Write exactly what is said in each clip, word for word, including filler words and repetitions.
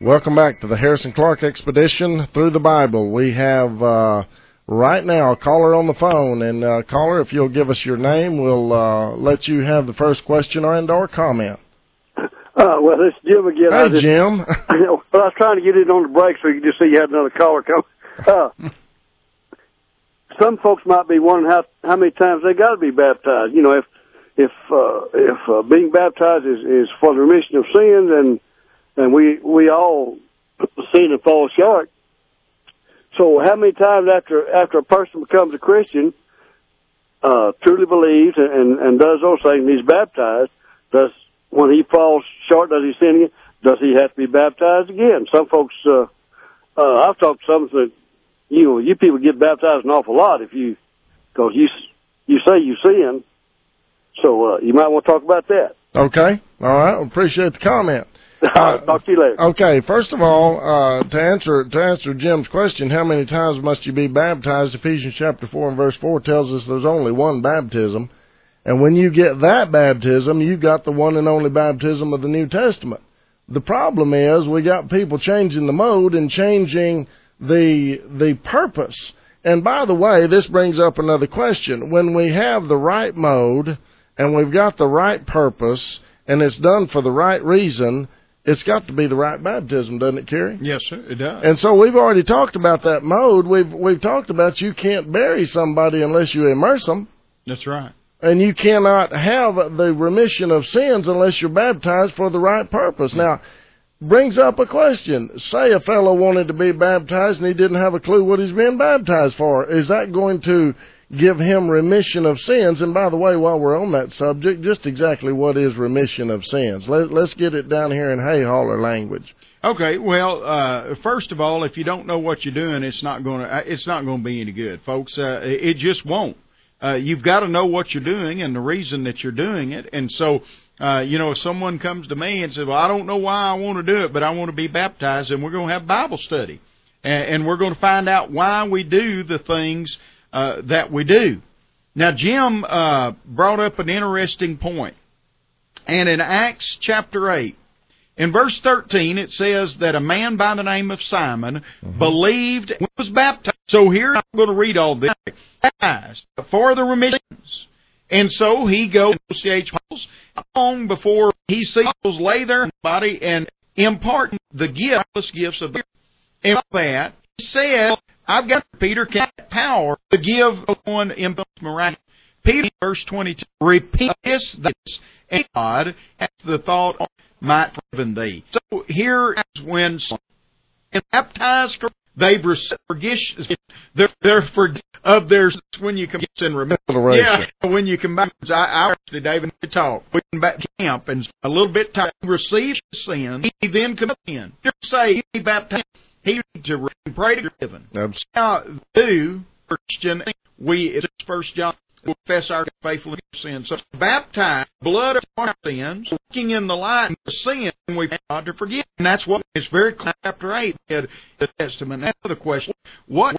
Welcome back to the Harrison Clark Expedition Through the Bible. We have uh, right now a caller on the phone. And, uh, caller, if you'll give us your name, we'll uh, let you have the first question or, and or comment. Uh, well, this is Jim again. Hey, I just, Jim. Well, I was trying to get it on the break so you could just see you had another caller come. Uh, some folks might be wondering how how many times they got to be baptized. You know, if if uh, if uh, being baptized is, is for the remission of sins, and and we we all sin and fall short. So, how many times after after a person becomes a Christian, uh, truly believes and, and and does those things, and he's baptized, does when he falls short, does he sin again? Does he have to be baptized again? Some folks, uh, uh, I've talked to some that, you know, you people get baptized an awful lot if you, because you you say you sin. So uh, you might want to talk about that. Okay. All right. I appreciate the comment. I'll uh, talk to you later. Okay. First of all, uh, to answer to answer Jim's question, how many times must you be baptized? Ephesians chapter four and verse four tells us there's only one baptism. And when you get that baptism, you got the one and only baptism of the New Testament. The problem is we got people changing the mode and changing the the purpose. And by the way, this brings up another question. When we have the right mode and we've got the right purpose and it's done for the right reason, it's got to be the right baptism, doesn't it, Kerry? Yes, sir, it does. And so we've already talked about that mode. We've we've talked about you can't bury somebody unless you immerse them. That's right. And you cannot have the remission of sins unless you're baptized for the right purpose. Now, brings up a question. Say a fellow wanted to be baptized and he didn't have a clue what he's being baptized for. Is that going to give him remission of sins? And by the way, while we're on that subject, just exactly what is remission of sins? Let, let's get it down here in hay hauler language. Okay, well, uh, first of all, if you don't know what you're doing, it's not going to it's not going to be any good, folks. Uh, it just won't. Uh, you've got to know what you're doing and the reason that you're doing it. And so, uh, you know, if someone comes to me and says, well, I don't know why I want to do it, but I want to be baptized, and we're going to have Bible study. And, and we're going to find out why we do the things uh, that we do. Now, Jim uh, brought up an interesting point. And in Acts chapter eight, in verse thirteen, it says that a man by the name of Simon mm-hmm. believed and was baptized. So here I'm going to read all this. Baptized for the remissions. And so he goes to C H long before he sees lay their body and impart the gift, gifts of the and that he said, I've got Peter power to give one impulse miraculous. Peter, verse twenty-two, repeat this, this, and God has the thought of might forgive thee. So here is when and baptized, they've received forgiveness. They're, they're for of their when you come in remember. Yeah, when you come back, I, I actually David to talk. We come back to camp and a little bit tired. Receive sin. He then comes in. To say he baptized. He to pray to heaven. Now, do Christian we it's First John. Confess our faithful sins. So, baptize, blood of our sins, walking in the light of sin, and we God to forgive. And that's what it's very clear. Chapter eight, the Testament. Now the question: what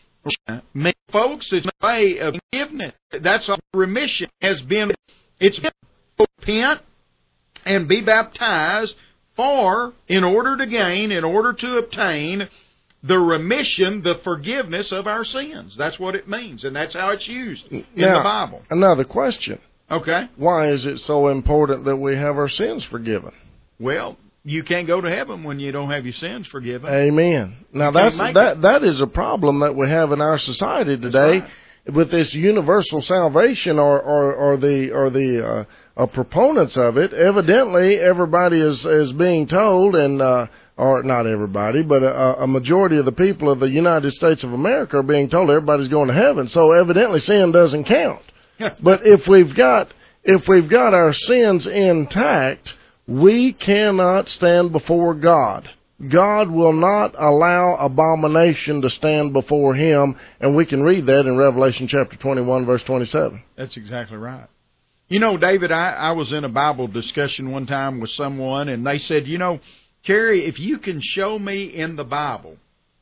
mean, folks? Is a way of forgiveness. That's all remission has been. It's been repent and be baptized for, in order to gain, in order to obtain the remission, the forgiveness of our sins. That's what it means, and that's how it's used in now, the Bible. Another question. Okay. Why is it so important that we have our sins forgiven? Well, you can't go to heaven when you don't have your sins forgiven. Amen. Now, that's that that is a problem that we have in our society today. Right. With this universal salvation, or or, or the or the uh, uh, proponents of it. Evidently, everybody is is being told, and uh, or not everybody, but a, a majority of the people of the United States of America are being told everybody's going to heaven. So evidently, sin doesn't count. But if we've got if we've got our sins intact, we cannot stand before God. God will not allow abomination to stand before Him, and we can read that in Revelation chapter twenty-one, verse twenty-seven. That's exactly right. You know, David, I, I was in a Bible discussion one time with someone, and they said, you know, Kerry, if you can show me in the Bible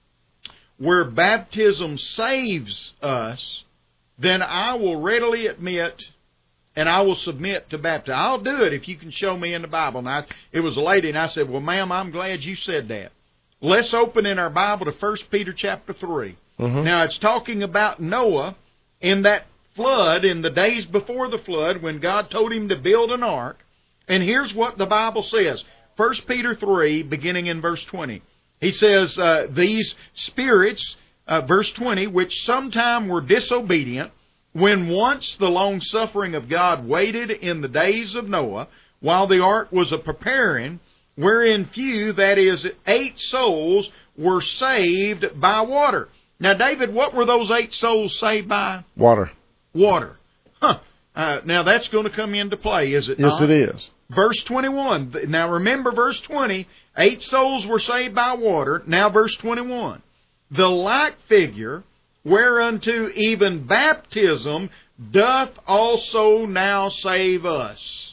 where baptism saves us, then I will readily admit and I will submit to baptism. I'll do it if you can show me in the Bible. And I, it was a lady, and I said, well, ma'am, I'm glad you said that. let's open in our Bible to First Peter chapter three. Mm-hmm. Now, it's talking about Noah in that flood, in the days before the flood, when God told him to build an ark. And here's what the Bible says. First Peter three, beginning in verse twenty. He says, uh, these spirits, uh, verse twenty, which sometime were disobedient, when once the long-suffering of God waited in the days of Noah, while the ark was a-preparing, wherein few, that is, eight souls, were saved by water. Now, David, what were those eight souls saved by? Water. Water. Huh. Uh, now, that's going to come into play, is it yes, not? Yes, it is. Verse twenty-one. Now, remember verse twenty. Eight souls were saved by water. Now, verse twenty-one. The like figure, whereunto even baptism doth also now save us.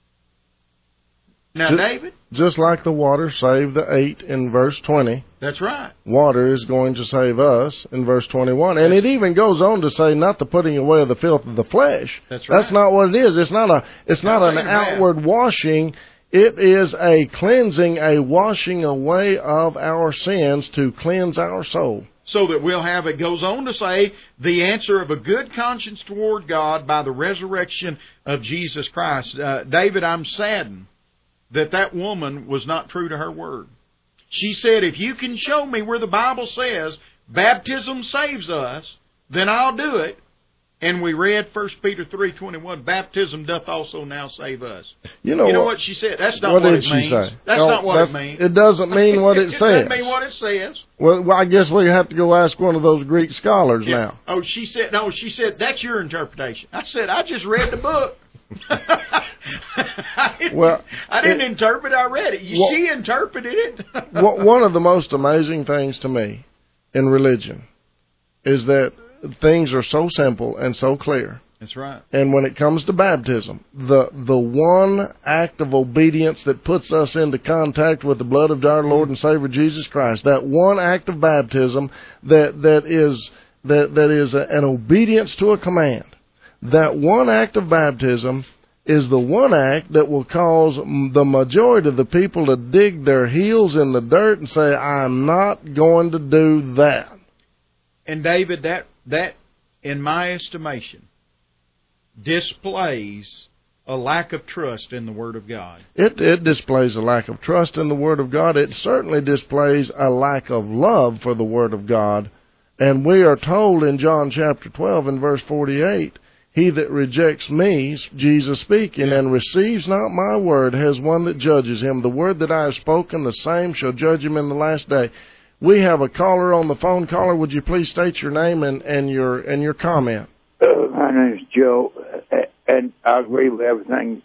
Now, just, David? Just like the water saved the eight in verse twenty. That's right. Water is going to save us in verse twenty-one. And That's, it even goes on to say not the putting away of the filth of the flesh. That's right. That's not what it is. It's not a. It's not I'll an outward washing. It is a cleansing, a washing away of our sins to cleanse our soul. So that we'll have, it goes on to say, the answer of a good conscience toward God by the resurrection of Jesus Christ. Uh, David, I'm saddened that that woman was not true to her word. She said, if you can show me where the Bible says baptism saves us, then I'll do it. And we read First Peter three twenty-one, baptism doth also now save us. You know, you know what, what she said? That's not what, what did it she means. Say? That's no, not what that's, it means. It doesn't mean what it, it says. It doesn't mean what it says. Well, well, I guess we have to go ask one of those Greek scholars yeah. now. Oh, she said, no, she said, that's your interpretation. I said, I just read the book. I didn't, well, I didn't it, interpret, I read it. well, she interpreted it. One of the most amazing things to me in religion is that things are so simple and so clear. That's right. And when it comes to baptism, the the one act of obedience that puts us into contact with the blood of our Lord and Savior Jesus Christ, that one act of baptism that that is that that is a, an obedience to a command, that one act of baptism is the one act that will cause the majority of the people to dig their heels in the dirt and say, I'm not going to do that. And David, that that in my estimation displays a lack of trust in the Word of God. It, it displays a lack of trust in the Word of God. It certainly displays a lack of love for the Word of God. And we are told in John chapter twelve and verse forty-eight, he that rejects me, Jesus speaking, yeah. and receives not my word has one that judges him. The word that I have spoken, the same shall judge him in the last day. We have a caller on the phone. Caller, would you please state your name and, and your and your comment? Uh, my name is Joe, and I agree with everything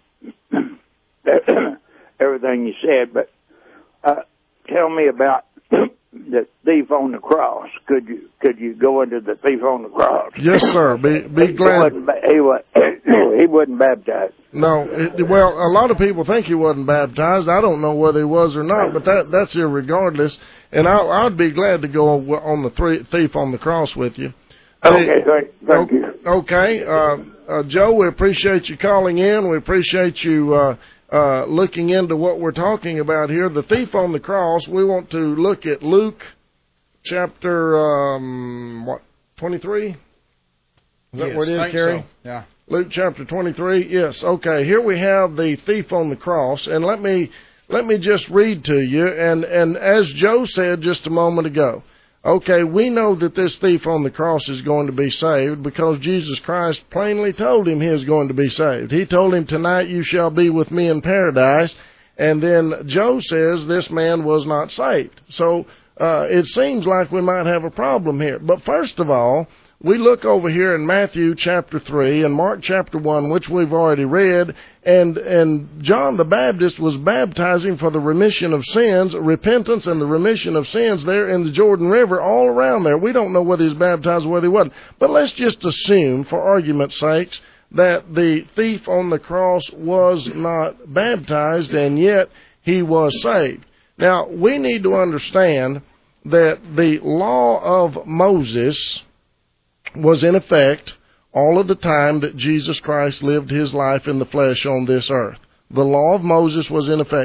everything you said. But uh, tell me about the thief on the cross. Could you could you go into the thief on the cross? Yes, sir. Be be he glad. Wasn't, he was he wasn't baptized. No. It, well, a lot of people think he wasn't baptized. I don't know whether he was or not, but that that's irregardless. And I, I'd be glad to go on the three, thief on the cross with you. Okay, thank, thank you. Okay, uh, uh, Joe, we appreciate you calling in. We appreciate you uh, uh, looking into what we're talking about here. The thief on the cross, we want to look at Luke chapter, um, what, twenty-three? Is that yes, what it is, Kerry? So. Yeah. Luke chapter twenty-three, yes. Okay, here we have the thief on the cross, and let me let me just read to you, and, and as Joe said just a moment ago, okay, we know that this thief on the cross is going to be saved because Jesus Christ plainly told him he is going to be saved. He told him, tonight you shall be with me in paradise. And then Joe says this man was not saved. So uh, it seems like we might have a problem here. But first of all, we look over here in Matthew chapter three and Mark chapter one, which we've already read, and and John the Baptist was baptizing for the remission of sins, repentance and the remission of sins there in the Jordan River, all around there. We don't know whether he was baptized or whether he wasn't. But let's just assume, for argument's sakes, that the thief on the cross was not baptized, and yet he was saved. Now, we need to understand that the law of Moses was in effect all of the time that Jesus Christ lived his life in the flesh on this earth. The law of Moses was in effect.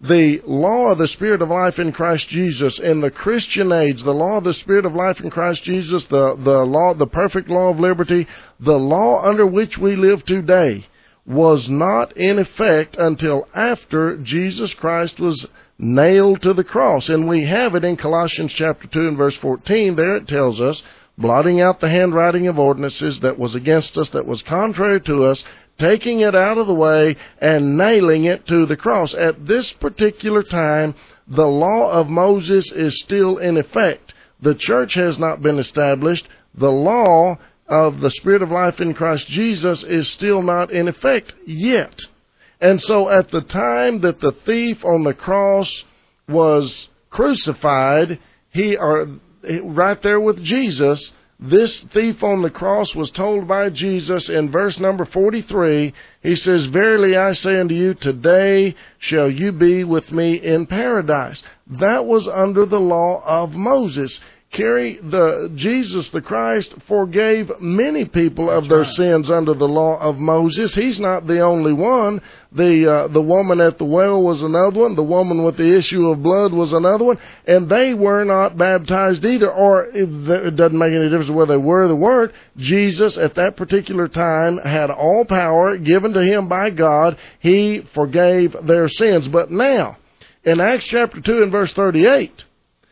the law of the Spirit of life in Christ Jesus in the Christian age, the law of the Spirit of life in Christ Jesus, the, the law, the perfect law of liberty, the law under which we live today, was not in effect until after Jesus Christ was nailed to the cross. And we have it in Colossians chapter two and verse fourteen. There it tells us, blotting out the handwriting of ordinances that was against us, that was contrary to us, taking it out of the way and nailing it to the cross. At this particular time, the law of Moses is still in effect. The church has not been established. The law of the Spirit of life in Christ Jesus is still not in effect yet. And so at the time that the thief on the cross was crucified, he or right there with Jesus, this thief on the cross was told by Jesus in verse number forty-three, he says, "Verily I say unto you, today shall you be with me in paradise." That was under the law of Moses. Carrie, the Jesus the Christ forgave many people of their right. sins under the law of Moses. He's not the only one. The uh, the woman at the well was another one. The woman with the issue of blood was another one. And they were not baptized either. Or if it doesn't make any difference whether they were or they weren't. Jesus at that particular time had all power given to him by God. He forgave their sins. But now, in Acts chapter two and verse thirty-eight,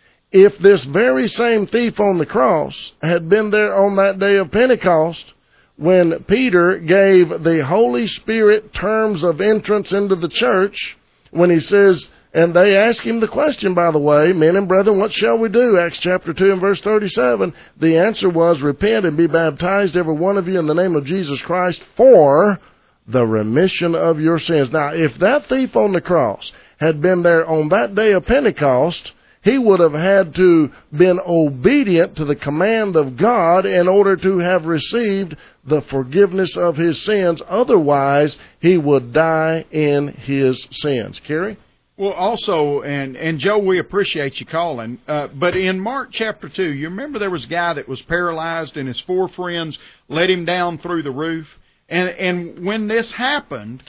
if this very same thief on the cross had been there on that day of Pentecost, when Peter gave the Holy Spirit terms of entrance into the church, when he says, and they ask him the question, by the way, "Men and brethren, what shall we do?" Acts chapter two and verse thirty-seven. The answer was, "Repent and be baptized, every one of you, in the name of Jesus Christ, for the remission of your sins." Now, if that thief on the cross had been there on that day of Pentecost, he would have had to been obedient to the command of God in order to have received the forgiveness of his sins. Otherwise, he would die in his sins. Kerry? Well, also, and, and Joe, we appreciate you calling, uh, but in Mark chapter two, you remember there was a guy that was paralyzed and his four friends let him down through the roof? And, and when this happened,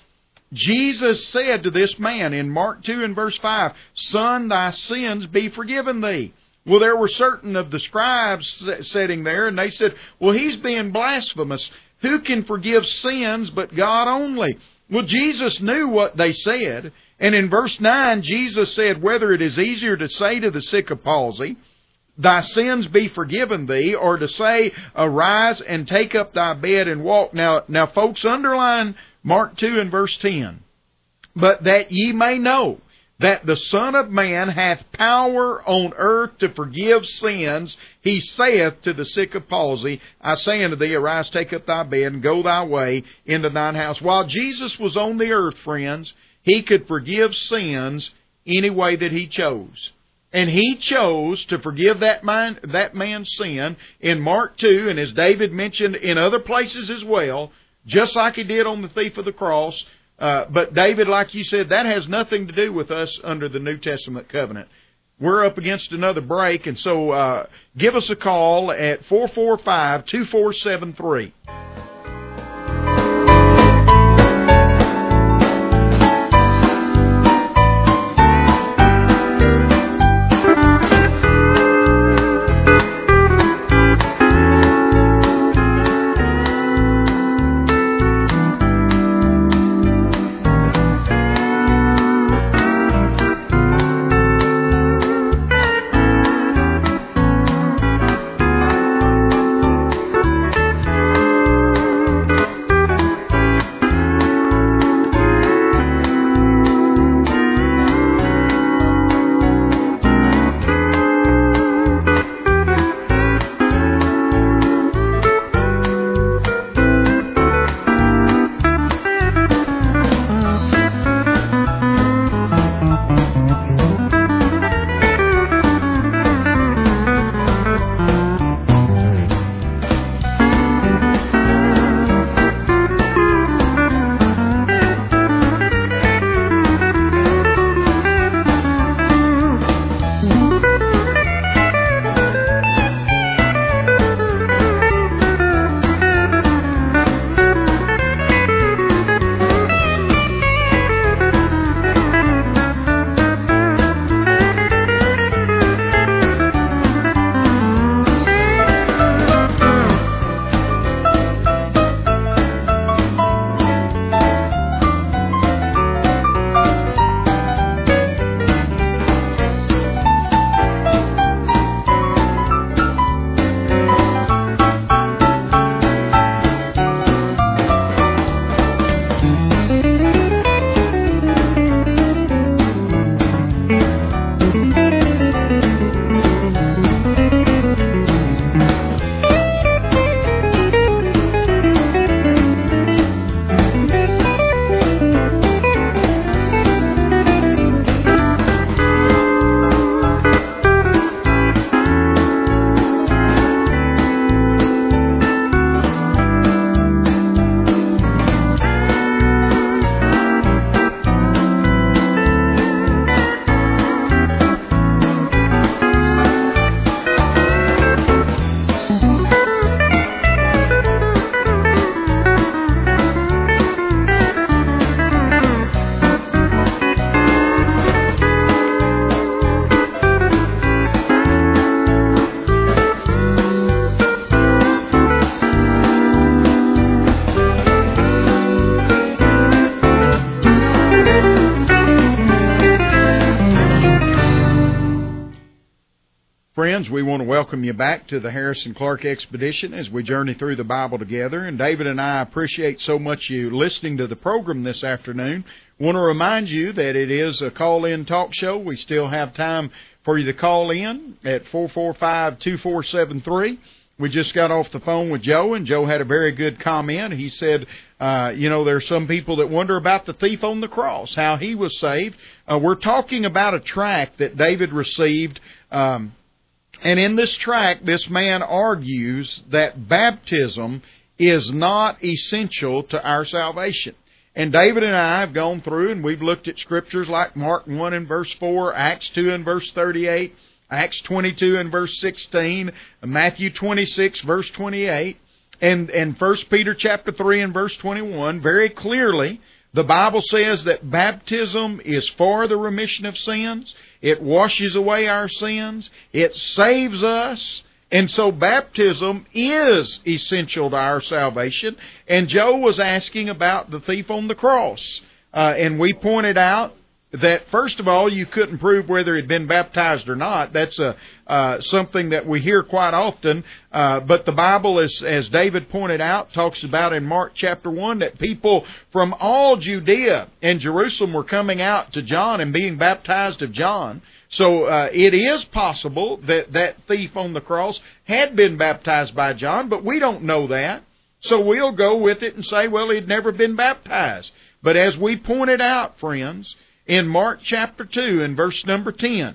Jesus said to this man in Mark two and verse five, "Son, thy sins be forgiven thee." Well, there were certain of the scribes sitting there, and they said, "Well, he's being blasphemous. Who can forgive sins but God only?" Well, Jesus knew what they said, and in verse nine, Jesus said, "Whether it is easier to say to the sick of palsy, thy sins be forgiven thee, or to say, arise and take up thy bed and walk." Now, now, folks, underline Mark two and verse ten. "But that ye may know that the Son of Man hath power on earth to forgive sins, he saith to the sick of palsy, I say unto thee, arise, take up thy bed, and go thy way into thine house." While Jesus was on the earth, friends, he could forgive sins any way that he chose. And he chose to forgive that man, that man's sin in Mark two, and as David mentioned in other places as well, just like he did on the thief of the cross. Uh, but David, like you said, that has nothing to do with us under the New Testament covenant. We're up against another break, and so uh, give us a call at four four five, two four seven three. Friends, we want to welcome you back to the Harrison Clark Expedition as we journey through the Bible together. And David and I appreciate so much you listening to the program this afternoon. Want to remind you that it is a call-in talk show. We still have time for you to call in at four four five, two four seven three. We just got off the phone with Joe, and Joe had a very good comment. He said, uh, you know, there are some people that wonder about the thief on the cross, how he was saved. Uh, we're talking about a tract that David received, um, and in this tract, this man argues that baptism is not essential to our salvation. And David and I have gone through, and we've looked at scriptures like Mark one and verse four, Acts two and verse thirty-eight, Acts twenty-two and verse sixteen, Matthew twenty-six, verse twenty-eight, and, and First Peter chapter three and verse twenty-one. Very clearly, the Bible says that baptism is for the remission of sins. It washes away our sins. It saves us. And so baptism is essential to our salvation. And Joe was asking about the thief on the cross. Uh, and we pointed out that, first of all, you couldn't prove whether he'd been baptized or not. That's a, uh, something that we hear quite often. Uh, but the Bible, as, as David pointed out, talks about in Mark chapter one that people from all Judea and Jerusalem were coming out to John and being baptized of John. So uh, it is possible that that thief on the cross had been baptized by John, but we don't know that. So we'll go with it and say, well, he'd never been baptized. But as we pointed out, friends, in Mark chapter two and verse number ten,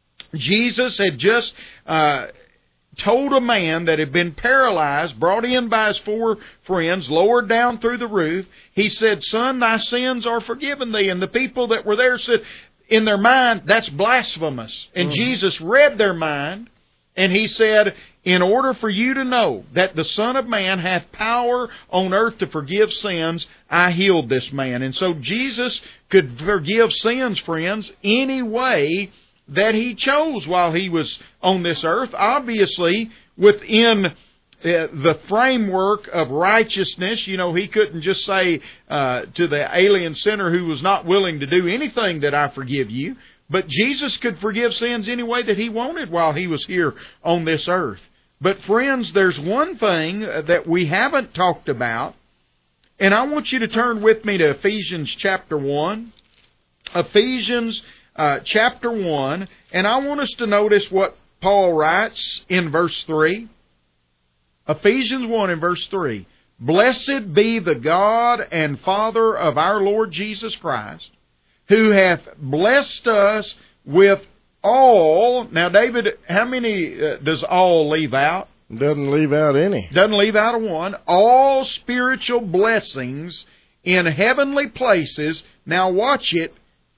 Jesus had just uh, told a man that had been paralyzed, brought in by his four friends, lowered down through the roof. He said, "Son, thy sins are forgiven thee." And the people that were there said, in their mind, that's blasphemous. And mm-hmm. Jesus read their mind, and he said, in order for you to know that the Son of Man hath power on earth to forgive sins, I healed this man. And so Jesus could forgive sins, friends, any way that he chose while he was on this earth. Obviously, within Uh, the framework of righteousness. You know, he couldn't just say uh, to the alien sinner who was not willing to do anything that I forgive you. But Jesus could forgive sins any way that he wanted while he was here on this earth. But friends, there's one thing that we haven't talked about, and I want you to turn with me to Ephesians chapter one. Ephesians uh, chapter one, and I want us to notice what Paul writes in verse three. Ephesians one and verse three. Blessed be the God and Father of our Lord Jesus Christ, who hath blessed us with all. Now, David, how many uh, does all leave out? Doesn't leave out any. Doesn't leave out a one. All spiritual blessings in heavenly places. Now watch it,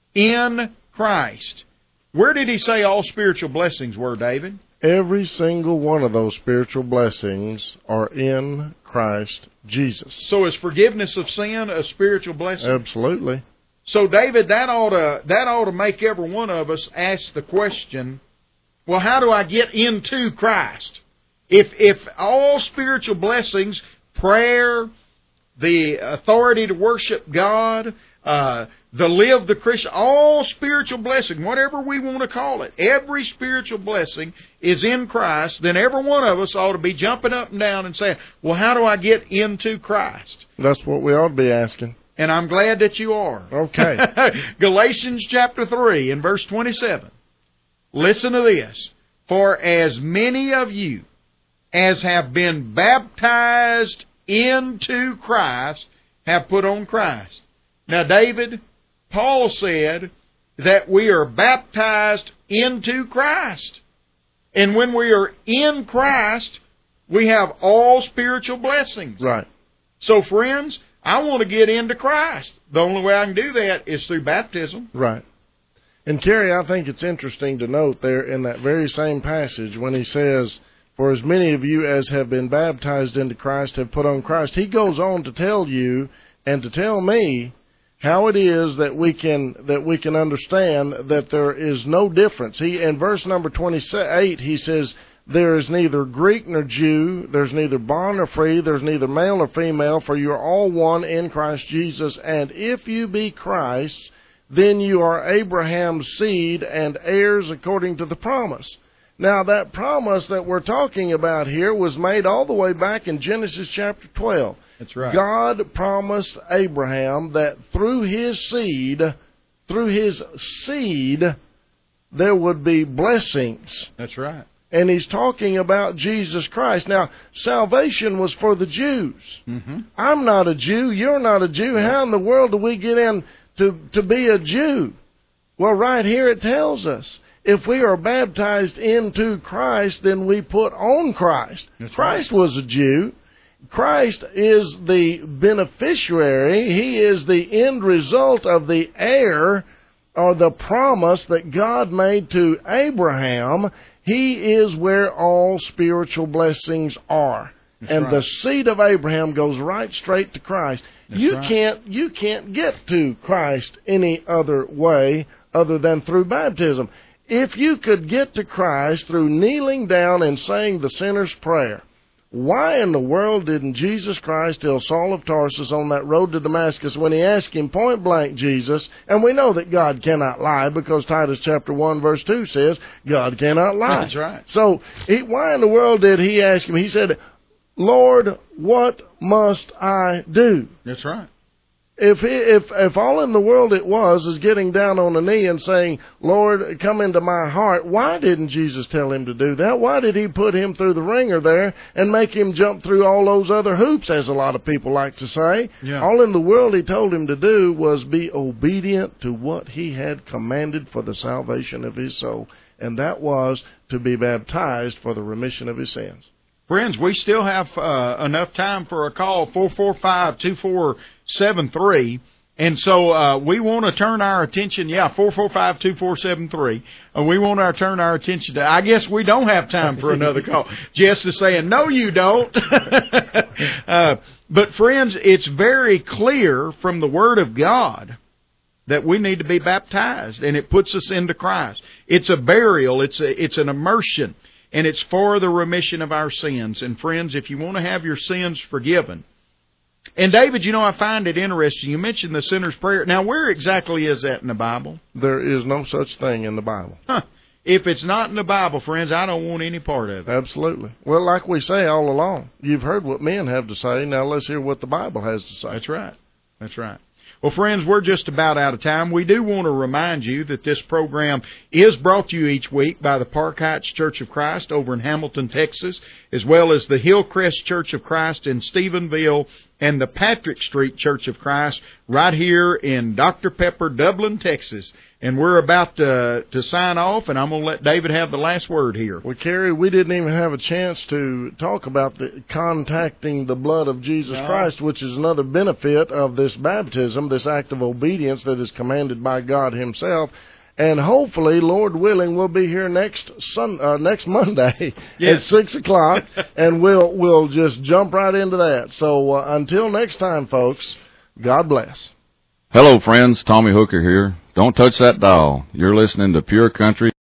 in Christ. Where did he say all spiritual blessings were, David? Every single one of those spiritual blessings are in Christ Jesus. So is forgiveness of sin a spiritual blessing? Absolutely. So, David, that ought to that ought to make every one of us ask the question, well, how do I get into Christ? If if all spiritual blessings, prayer, the authority to worship God, uh, the live the Christian, all spiritual blessing, whatever we want to call it, every spiritual blessing is in Christ, then every one of us ought to be jumping up and down and saying, well, how do I get into Christ? That's what we ought to be asking. And I'm glad that you are. Okay. Galatians chapter three and verse twenty-seven. Listen to this. For as many of you as have been baptized into Christ have put on Christ. Now, David, Paul said that we are baptized into Christ. And when we are in Christ, we have all spiritual blessings. Right. So, friends, I want to get into Christ. The only way I can do that is through baptism. Right. And, Kerry, I think it's interesting to note there in that very same passage when he says, for as many of you as have been baptized into Christ have put on Christ, he goes on to tell you and to tell me how it is that we can that we can understand that there is no difference. He in verse number twenty-eight, he says, there is neither Greek nor Jew, there's neither bond nor free, there's neither male nor female, for you are all one in Christ Jesus. And if you be Christ's, then you are Abraham's seed and heirs according to the promise. Now, that promise that we're talking about here was made all the way back in Genesis chapter twelve. That's right. God promised Abraham that through his seed, through his seed, there would be blessings. That's right. And he's talking about Jesus Christ. Now, salvation was for the Jews. Mm-hmm. I'm not a Jew. You're not a Jew. How in the world do we get in to, to be a Jew? Well, right here it tells us. If we are baptized into Christ, then we put on Christ. That's Christ right. was a Jew. Christ is the beneficiary. He is the end result of the heir or the promise that God made to Abraham. He is where all spiritual blessings are. That's and right. the seed of Abraham goes right straight to Christ. That's you right. can't you can't get to Christ any other way other than through baptism. If you could get to Christ through kneeling down and saying the sinner's prayer, why in the world didn't Jesus Christ tell Saul of Tarsus on that road to Damascus when he asked him point blank, Jesus, and we know that God cannot lie because Titus chapter one verse two says God cannot lie. That's right. So he, why in the world did he ask him? He said, Lord, what must I do? That's right. If he, if if all in the world it was is getting down on a knee and saying, Lord, come into my heart, why didn't Jesus tell him to do that? Why did he put him through the ringer there and make him jump through all those other hoops, as a lot of people like to say? Yeah. All in the world he told him to do was be obedient to what he had commanded for the salvation of his soul, and that was to be baptized for the remission of his sins. Friends, we still have uh, enough time for a call, four four five, two four seven three. And so uh, we want to turn our attention, yeah, four four five, two four seven three. Uh, we want to turn our attention to, I guess we don't have time for another call. Jess is saying, no, you don't. uh, but, friends, it's very clear from the Word of God that we need to be baptized, and it puts us into Christ. It's a burial. It's a, it's an immersion. And it's for the remission of our sins. And friends, if you want to have your sins forgiven. And David, you know, I find it interesting. You mentioned the sinner's prayer. Now, where exactly is that in the Bible? There is no such thing in the Bible. Huh. If it's not in the Bible, friends, I don't want any part of it. Absolutely. Well, like we say all along, you've heard what men have to say. Now let's hear what the Bible has to say. That's right. That's right. Well, friends, we're just about out of time. We do want to remind you that this program is brought to you each week by the Park Heights Church of Christ over in Hamilton, Texas, as well as the Hillcrest Church of Christ in Stephenville and the Patrick Street Church of Christ right here in Doctor Pepper, Dublin, Texas. And we're about to, to sign off, and I'm going to let David have the last word here. Well, Kerry, we didn't even have a chance to talk about the contacting the blood of Jesus no. Christ, which is another benefit of this baptism, this act of obedience that is commanded by God himself. And hopefully, Lord willing, we'll be here next sun, uh, next Monday yes. at six o'clock, and we'll we'll just jump right into that. So uh, until next time, folks, God bless. Hello, friends. Tommy Hooker here. Don't touch that dial. You're listening to Pure Country.